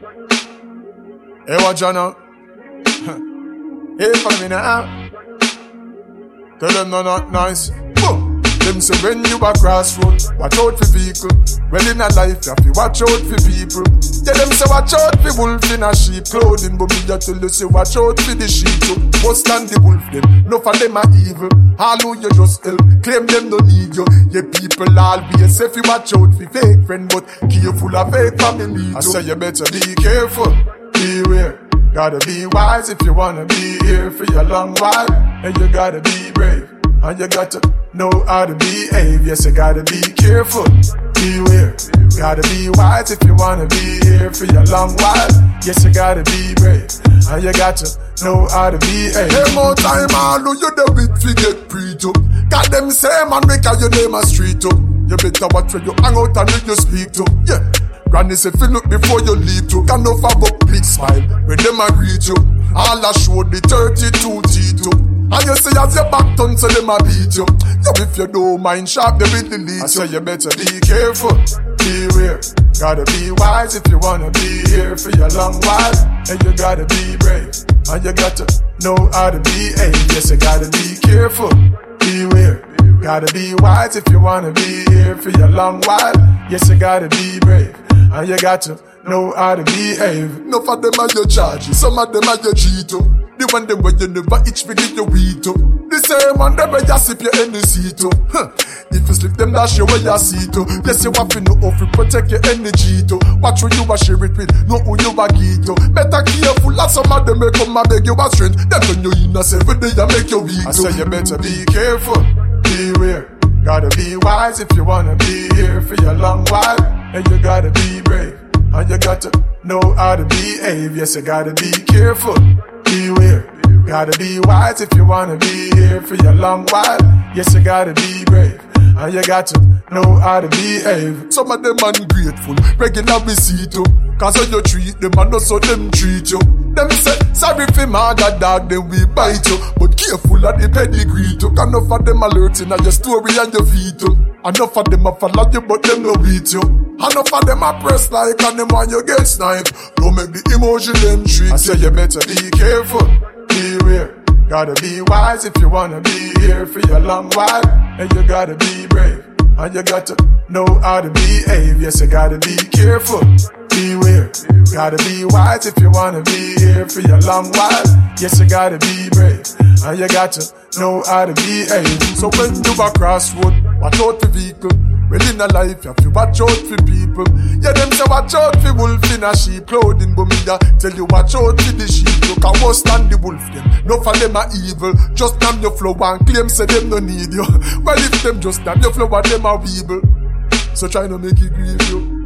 Hey, what you know? Hey, follow me now. Tell them no not nice. Boom. Them say when you a crossroad, watch out for vehicle. Well in a life, you have to watch out for people. Yeah, them say watch out for wolf in a sheep clothing, but me just tell you say watch out for the sheep too. Bust and the wolf them, no for them are evil. All who you just help, claim them don't need you. Yeah, people always say if you watch out for fake friend, but careful of fake family too. I say you better be careful, beware. Gotta be wise if you wanna be here for your long while. And you gotta be brave, and you got to know how to behave. Yes, you gotta be careful, beware. Gotta be wise if you wanna be here for your long while. Yes, you gotta be brave, and you got to know how to behave. Hey, more time, all who you the bit fi get pre-to. Got them say, man, make your name a street to. You better watch where you hang out and who you speak to. Yeah. Granny say, feel look before you leave to. Can no have a big smile when them a greet you. All I show the 32 T2. And you say as your back turn, so them a beat you. Yo, if you don't mind sharp, they will delete you. I say you better be careful, beware. Gotta be wise if you wanna be here for your long while. And you gotta be brave, and you got to know how to behave. Yes, you gotta be careful, beware. Gotta be wise if you wanna be here for your long while. Yes, you gotta be brave, and you got to know how to behave. Enough of them are your charges, some of them are your cheat. The one them where you never itch for give you weed to. The same one them where you sip your energy to. If you slip them dash you where you see to. Yes, you have to know how to protect your energy to. Watch who you a share it with, know who you a give to. Better careful as some of them may come and beg you a strength. Them turn you innocent every day and make you weak. I say you better be careful, beware. Gotta be wise if you wanna be here for your long while. And you gotta be brave, and you got to know how to behave. Yes, you gotta be careful, beware. Gotta be wise if you wanna be here for your long while. Yes, you gotta be brave, and you got to know how to behave. Some of them ungrateful, regular receipt you. Cause when you treat them and also them treat you. Them say, sorry for mother dog, then we bite you. But careful of the pedigree too. Enough of them alerting at your story and your feet too. Enough of them a follow you, but them no beat you. Enough of them a press like and them when you get sniped. Don't make the emotion them treat. I say you better be careful, beware. Gotta be wise if you wanna be here for your long while. And you gotta be brave, and you got to know how to behave. Yes, you gotta be careful, beware. Gotta be wise if you wanna be here for your long while. Yes, you gotta be brave, and you got to know how to behave. So when you a crossroad, watch out for vehicle. Well in a life, you have to watch out for people. Yeah, them say watch out for wolf in a sheep clothing. But me tell you watch out for the sheep. Look at worse than the wolf them. No for them are evil. Just damn your flow and claim say them no need you. Well if them just damn your flow and them are weeble. So try to make it grieve you.